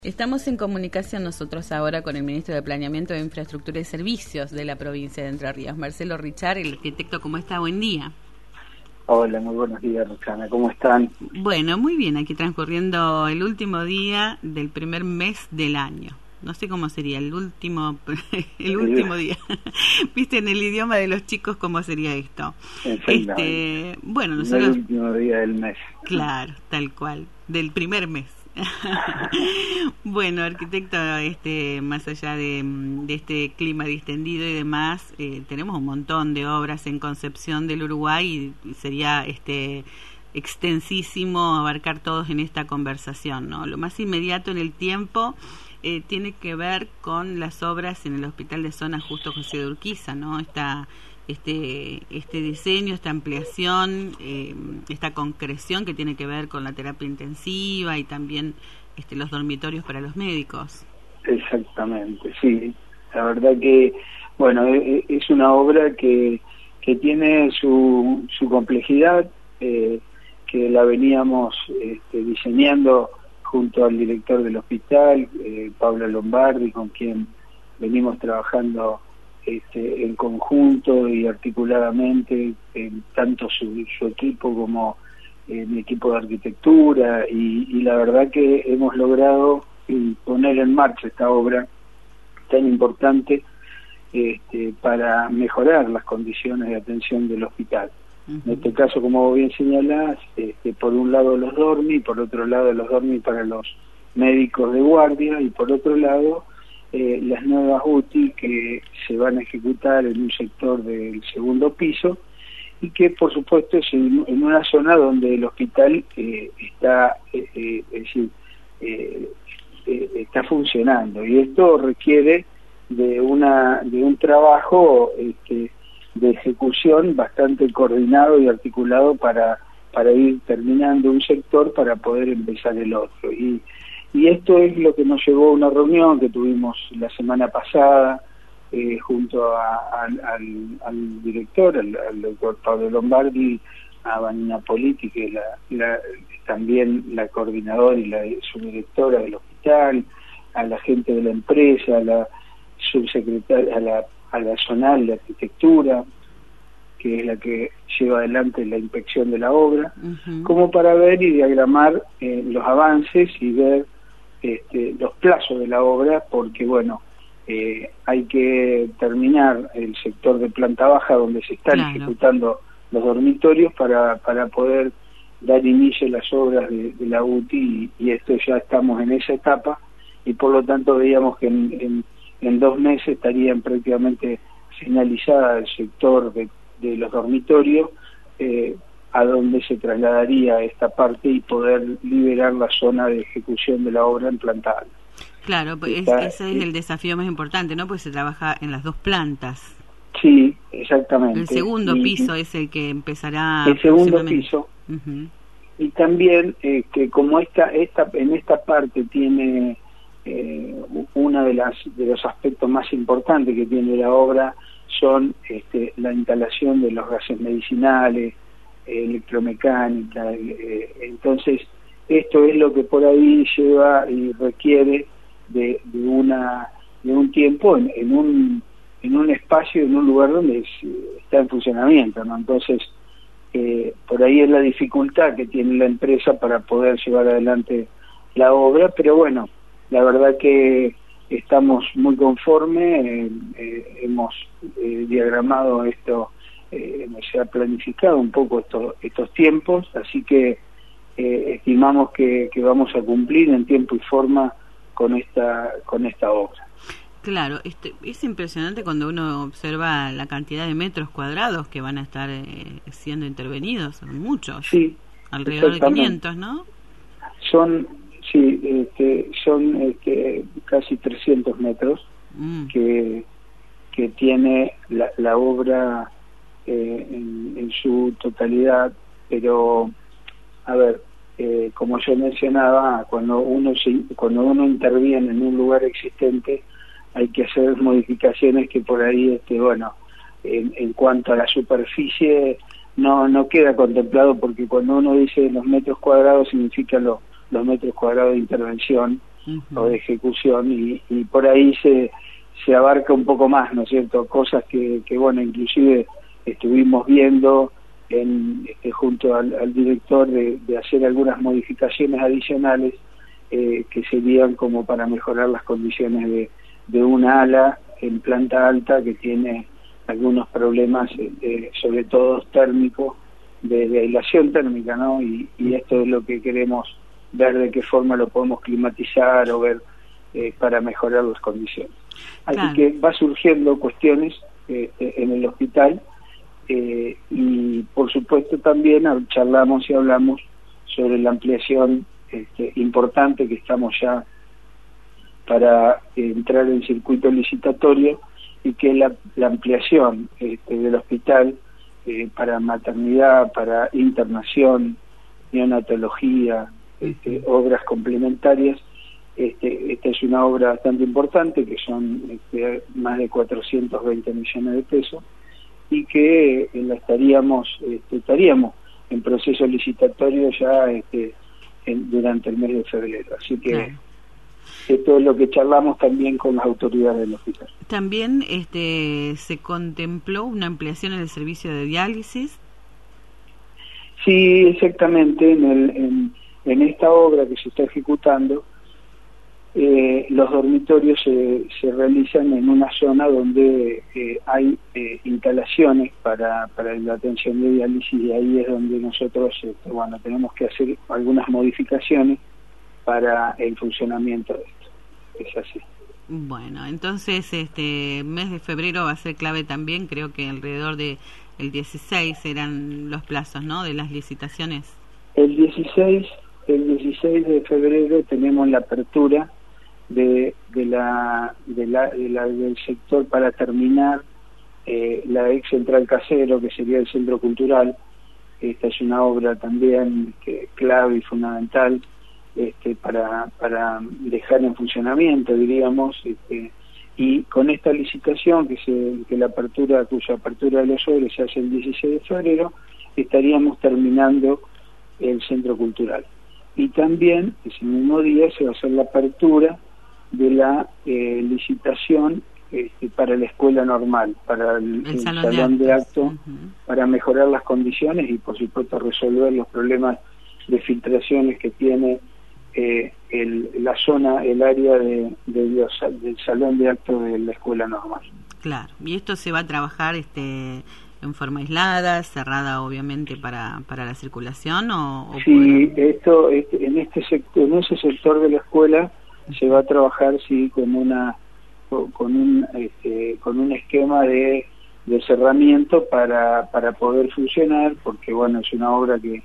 Estamos en comunicación nosotros ahora con el ministro de Planeamiento de Infraestructura y Servicios de la provincia de Entre Ríos, Marcelo Richard, el arquitecto. ¿Cómo está? Buen día. Hola, muy buenos días, Roxana. ¿Cómo están? Bueno, muy bien. Aquí transcurriendo el último día del primer mes del año. No sé cómo sería el último día. ¿Viste en el idioma de los chicos cómo sería esto? Bueno, nosotros... El último día del mes. Claro, tal cual, del primer mes. Bueno, arquitecto, más allá de este clima distendido y demás, tenemos un montón de obras en concepción del Uruguay y sería extensísimo abarcar todos en esta conversación, ¿no? Lo más inmediato en el tiempo tiene que ver con las obras en el Hospital de Zona Justo José de Urquiza, ¿no? Este diseño, esta ampliación, esta concreción que tiene que ver con la terapia intensiva y también los dormitorios para los médicos. Exactamente, sí. La verdad que, bueno, es una obra que tiene su complejidad, que la veníamos diseñando junto al director del hospital, Pablo Lombardi, con quien venimos trabajando en conjunto y articuladamente, tanto su equipo como mi equipo de arquitectura, y la verdad que hemos logrado poner en marcha esta obra tan importante para mejorar las condiciones de atención del hospital. Uh-huh. En este caso, como vos bien señalás, por un lado los dormi, por otro lado los dormi para los médicos de guardia, y por otro lado las nuevas UTI que se van a ejecutar en un sector del segundo piso, y que por supuesto es en una zona donde el hospital está funcionando, y esto requiere de un trabajo de ejecución bastante coordinado y articulado para ir terminando un sector para poder empezar el otro. Y esto es lo que nos llevó a una reunión que tuvimos la semana pasada junto al director, al doctor Pablo Lombardi, a Vanina Politi, que es también la coordinadora y la subdirectora del hospital, a la gente de la empresa, a la subsecretaria, a la zonal de arquitectura, que es la que lleva adelante la inspección de la obra, uh-huh, como para ver y diagramar los avances y ver los plazos de la obra, porque bueno, hay que terminar el sector de planta baja donde se están ejecutando los dormitorios para poder dar inicio a las obras de la UTI, y esto ya estamos en esa etapa, y por lo tanto veíamos que en 2 meses estarían prácticamente finalizada el sector de los dormitorios, a donde se trasladaría esta parte y poder liberar la zona de ejecución de la obra en planta alta. Claro, ese es el desafío más importante, ¿no? Pues se trabaja en las 2 plantas. Sí, exactamente. El segundo piso es el que empezará. El segundo piso. Uh-huh. Y también que como en esta parte tiene una de los aspectos más importantes que tiene la obra son la instalación de los gases medicinales, electromecánica, entonces esto es lo que por ahí lleva y requiere de un tiempo en un espacio, en un lugar donde está en funcionamiento, ¿no? Entonces por ahí es la dificultad que tiene la empresa para poder llevar adelante la obra, pero bueno, la verdad que estamos muy conformes, hemos diagramado esto, se ha planificado un poco estos tiempos, así que estimamos que vamos a cumplir en tiempo y forma con esta obra. Claro, es impresionante cuando uno observa la cantidad de metros cuadrados que van a estar siendo intervenidos, son muchos, sí, alrededor de 500, ¿no? Son casi 300 metros que tiene la obra en su totalidad, pero a ver, como yo mencionaba, cuando uno interviene en un lugar existente hay que hacer modificaciones que por ahí en cuanto a la superficie no queda contemplado, porque cuando uno dice los metros cuadrados significa los metros cuadrados de intervención, o de ejecución, y por ahí se abarca un poco más, ¿no es cierto? Cosas que bueno, inclusive estuvimos viendo junto al director de hacer algunas modificaciones adicionales que serían como para mejorar las condiciones de una ala en planta alta que tiene algunos problemas, sobre todo térmicos, de aislación térmica, ¿no? Y esto es lo que queremos ver, de qué forma lo podemos climatizar o ver para mejorar las condiciones. Así claro. que va surgiendo cuestiones en el hospital, y por supuesto también charlamos y hablamos sobre la ampliación importante que estamos ya para entrar en circuito licitatorio, y que la ampliación del hospital para maternidad, para internación, neonatología, obras complementarias. Esta es una obra bastante importante, que son más de 420 millones de pesos, y que estaríamos en proceso licitatorio ya durante el mes de febrero. Así que claro, esto es lo que charlamos también con las autoridades del hospital. También se contempló una ampliación en el servicio de diálisis. Sí, exactamente. En esta obra que se está ejecutando, los dormitorios se realizan en una zona donde hay instalaciones para la atención de diálisis, y ahí es donde nosotros tenemos que hacer algunas modificaciones para el funcionamiento de esto. Es así. Bueno, entonces mes de febrero va a ser clave también. Creo que alrededor de el 16 eran los plazos, ¿no?, de las licitaciones. El 16 de febrero tenemos la apertura del sector para terminar la ex Central Casero, que sería el centro cultural. Esta es una obra también clave y fundamental para dejar en funcionamiento, diríamos, y con esta licitación cuya apertura de los sobres se hace el 16 de febrero, estaríamos terminando el centro cultural. Y también ese mismo día se va a hacer la apertura de la licitación para la escuela normal, para el salón de acto, para mejorar las condiciones y por supuesto resolver los problemas de filtraciones que tiene la zona, el área del salón de acto de la escuela normal. Claro, y esto se va a trabajar en forma aislada, cerrada obviamente para la circulación, o sí, esto en ese sector de la escuela se va a trabajar con un esquema de cerramiento para poder funcionar, porque bueno, es una obra que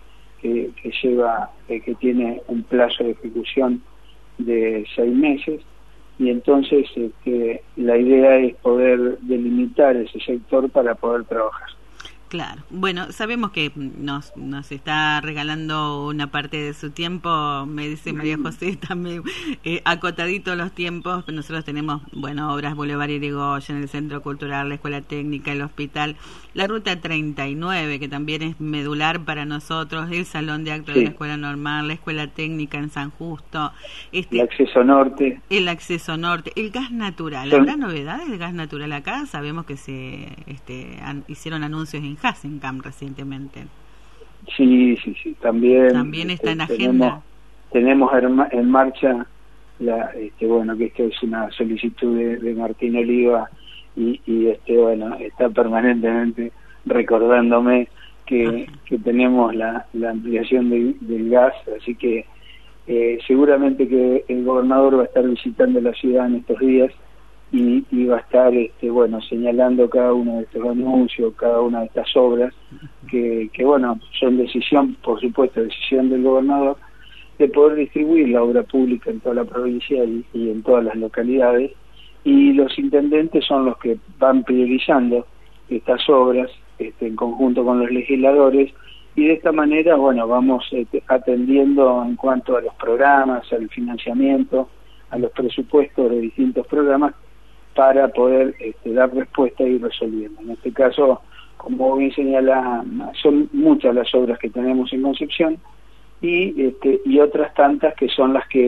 tiene un plazo de ejecución de 6 meses, y entonces la idea es poder delimitar ese sector para poder trabajar. Claro. Bueno, sabemos que nos está regalando una parte de su tiempo, me dice María José, también acotadito los tiempos, pero nosotros tenemos, obras Boulevard Irigoyen, el Centro Cultural, la Escuela Técnica, el Hospital, la Ruta 39, que también es medular para nosotros, el Salón de Actos de la Escuela Normal, la Escuela Técnica en San Justo, el acceso norte, el gas natural. ¿Habrá novedades de gas natural acá? Sabemos que se hicieron anuncios en Hasenkamp recientemente. Sí, también está en agenda. Tenemos en marcha que esto es una solicitud de Martín Oliva, y está permanentemente recordándome que tenemos la ampliación del gas, así que seguramente que el gobernador va a estar visitando la ciudad en estos días y va a estar señalando cada uno de estos anuncios, cada una de estas obras que son decisión del gobernador, de poder distribuir la obra pública en toda la provincia y en todas las localidades, y los intendentes son los que van priorizando estas obras en conjunto con los legisladores, y de esta manera vamos atendiendo en cuanto a los programas, al financiamiento, a los presupuestos de distintos programas, para poder dar respuesta y ir resolviendo. En este caso, como bien señala, son muchas las obras que tenemos en Concepción, y otras tantas que son las que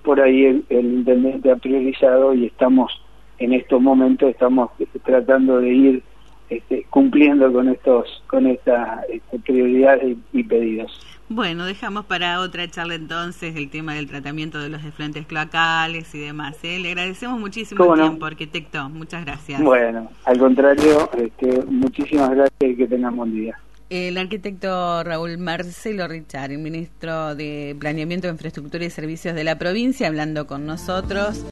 por ahí el intendente ha priorizado y estamos en estos momentos tratando de ir cumpliendo con estas prioridades y pedidos. Bueno, dejamos para otra charla entonces el tema del tratamiento de los efluentes cloacales y demás. Le agradecemos muchísimo el tiempo, arquitecto. Muchas gracias. Bueno, al contrario, muchísimas gracias y que tengan buen día. El arquitecto Raúl Marcelo Richard, el ministro de Planeamiento, Infraestructura y Servicios de la provincia, hablando con nosotros.